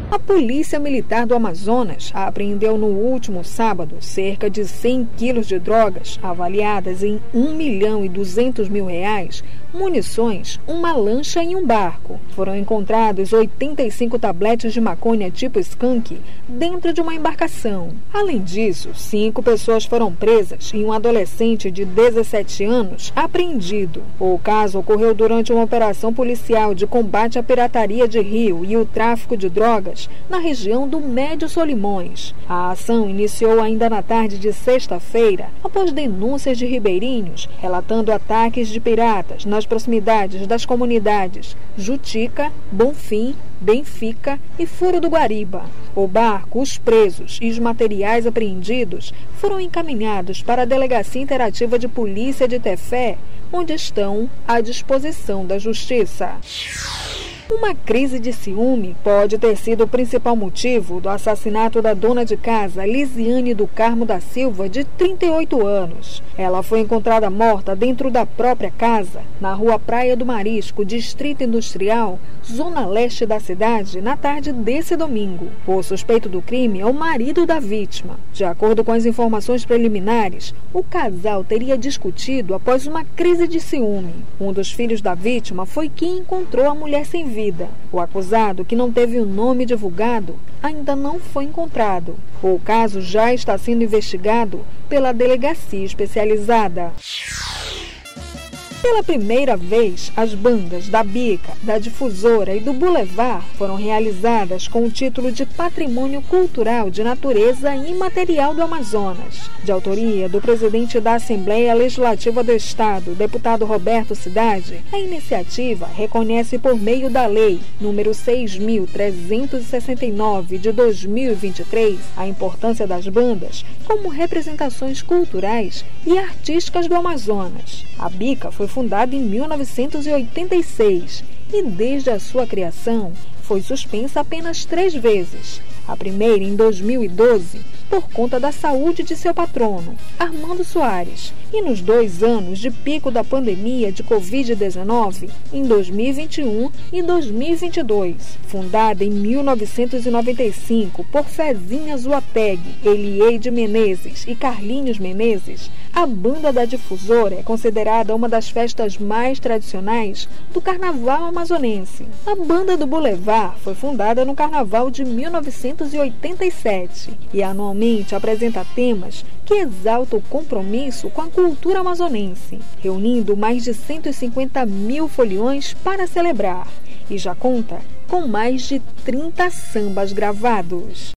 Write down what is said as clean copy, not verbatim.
A Polícia Militar do Amazonas apreendeu no último sábado cerca de 100 quilos de drogas, avaliadas em R$1.200.000, munições, uma lancha e um barco. Foram encontrados 85 tabletes de maconha tipo skunk dentro de uma embarcação. Além disso, 5 pessoas foram presas e um adolescente de 17 anos apreendido. O caso ocorreu durante uma operação policial de combate à pirataria de rio e o tráfico de drogas na região do Médio Solimões. A ação iniciou ainda na tarde de sexta-feira, após denúncias de ribeirinhos relatando ataques de piratas nas proximidades das comunidades Jutica, Bonfim, Benfica e Furo do Guariba. O barco, os presos e os materiais apreendidos foram encaminhados para a Delegacia Interativa de Polícia de Tefé, onde estão à disposição da Justiça. Uma crise de ciúme pode ter sido o principal motivo do assassinato da dona de casa, Lisiane do Carmo da Silva, de 38 anos. Ela foi encontrada morta dentro da própria casa, na rua Praia do Marisco, Distrito Industrial, zona leste da cidade, na tarde desse domingo. O suspeito do crime é o marido da vítima. De acordo com as informações preliminares, o casal teria discutido após uma crise de ciúme. Um dos filhos da vítima foi quem encontrou a mulher sem vida. O acusado, que não teve o nome divulgado, ainda não foi encontrado. O caso já está sendo investigado pela delegacia especializada. Pela primeira vez, as bandas da Bica, da Difusora e do Boulevard foram realizadas com o título de Patrimônio Cultural de Natureza Imaterial do Amazonas. De autoria do presidente da Assembleia Legislativa do Estado, deputado Roberto Cidade, a iniciativa reconhece por meio da Lei número 6.369 de 2023 a importância das bandas como representações culturais e artísticas do Amazonas. A Bica foi fundada em 1986 e, desde a sua criação, foi suspensa apenas 3 vezes. A primeira em 2012, por conta da saúde de seu patrono, Armando Soares, e nos 2 anos de pico da pandemia de Covid-19, em 2021 e 2022. Fundada em 1995 por Fezinha Zuapeg, Elieide Menezes e Carlinhos Menezes, a Banda da Difusora é considerada uma das festas mais tradicionais do carnaval amazonense. A Banda do Boulevard foi fundada no carnaval de 1987 e anualmente apresenta temas que exaltam o compromisso com a cultura amazonense, reunindo mais de 150 mil foliões para celebrar, e já conta com mais de 30 sambas gravados.